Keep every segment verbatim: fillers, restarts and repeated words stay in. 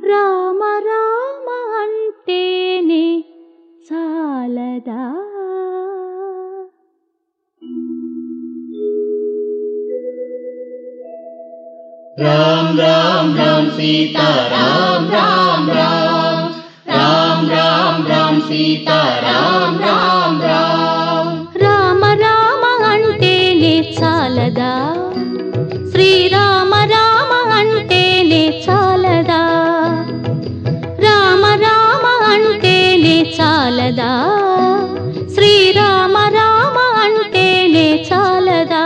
రామ రామ అంటేనే చాలదా राम राम राम सीता राम राम राम राम राम राम सीता राम राम राम రామ రామ అంటేనే చాలదా శ్రీరామ రామ అంటేనే చాలదా రామ రామ అంటేనే చాలదా శ్రీరామ రామ అంటేనే చాలదా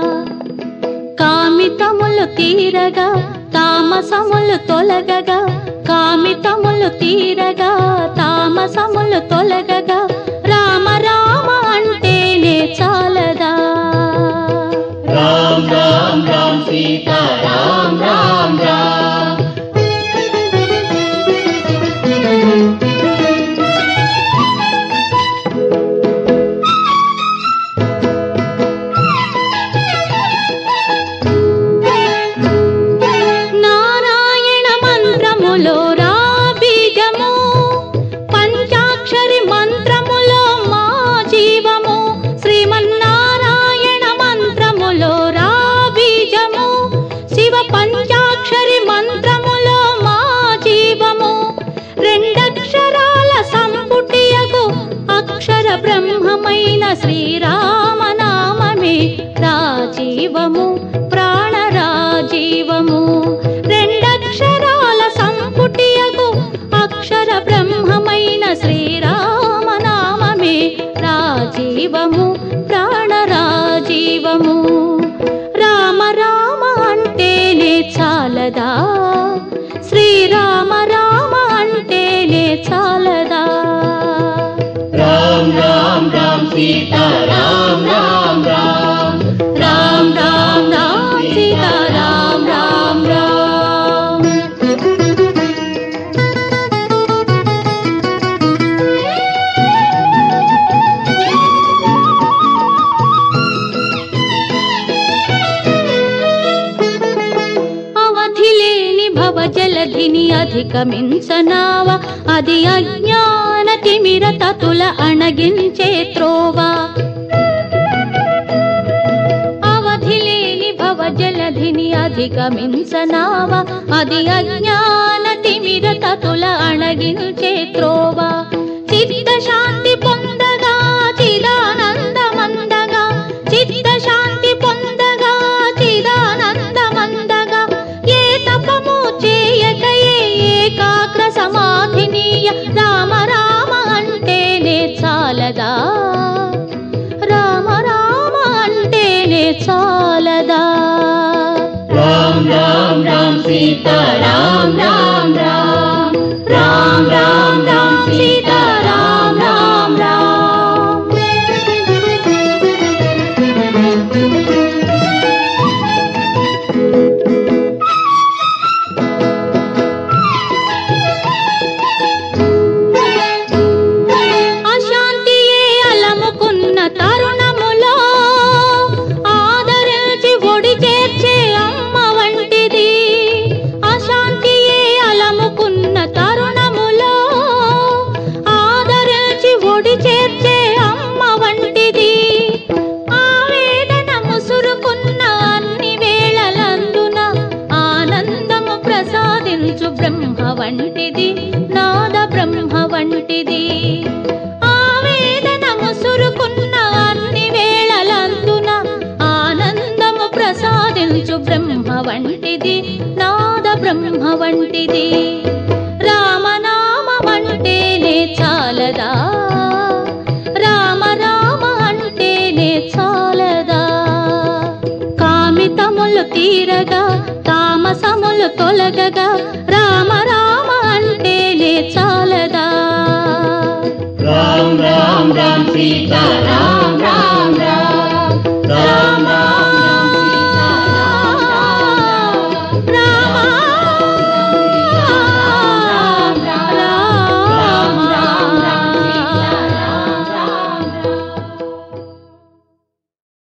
కామితములు తీరగా తామసములు తొలగగా కామితములు తీరగా తామసములు తొలగగా రామ రామ అంటేనే చాలదా राम राम राम सीता राम राम राम నారాయణ మంత్రములో రా బీజము పంచాక్షరి మంత్రములో మా జీవము శ్రీమన్నారాయణ మంత్రములో రా బీజము శివ పంచాక్షరి మంత్రములో మా జీవము రెండక్షరాల సంపుటియగు అక్షర బ్రహ్మమైన శ్రీరామనామమే రాజీవము ప్రాణ రాజీవము రెండక్షరాల సంపుటియగు అక్షర బ్రహ్మమైన శ్రీరామనామమే రాజీవము ప్రాణ రాజీవము రామ రామ అంటేనే చాలదా శ్రీరామ రామ అంటేనే చాలదా राम राम राम सीता राम राम राम రామ రామ రామ సీతా రామ రామ రామ అవధిలేని భవజలధిని అధిగమించనావ అది అజ్ఞాన తిమిర తతుల అణగించే త్రోవ అవధిలేని భవజలధిని అధిగమించనావ అది అజ్ఞాన తిమిర తతుల అణగించే త్రోవ చిత్త శాంతి పొందగా చిదానందమందగా చిత్త శాంతి పొందగా చిదానందమందగా ఏ తపము చేయకయే ఏకాగ్ర సమాధినీయ రామ రామ అంటేనే చాలదా రామ రామ అంటేనే చాలదా राम राम राम सीता राम राम राम राम राम राम सीता राम राम राम అశాంతియే అలముకున్న తరుణములో ఆదరించి ఒడి చేర్చే అమ్మ వంటిది అశాంతియే అలముకున్న తరుణములో ఆదరించి ఒడి చేర్చే అమ్మ వంటిది ఆవేదన ముసురుకున్న అన్ని వేళలందున ఆనందము ప్రసాదించు బ్రహ్మ వంటిది నాద బ్రహ్మ వంటిది ఆవేదన ముసురుకున్న అన్ని వేళలందున ఆనందము ప్రసాదించు బ్రహ్మ వంటిది నాద బ్రహ్మ వంటిది రామనామ అంటేనే చాలదా రామ రామ అంటేనే చాలదా కామితములు తీరగా తామసములు తొలగగా రామ రామ అంటేనే చాలదా राम राम राम सीता राम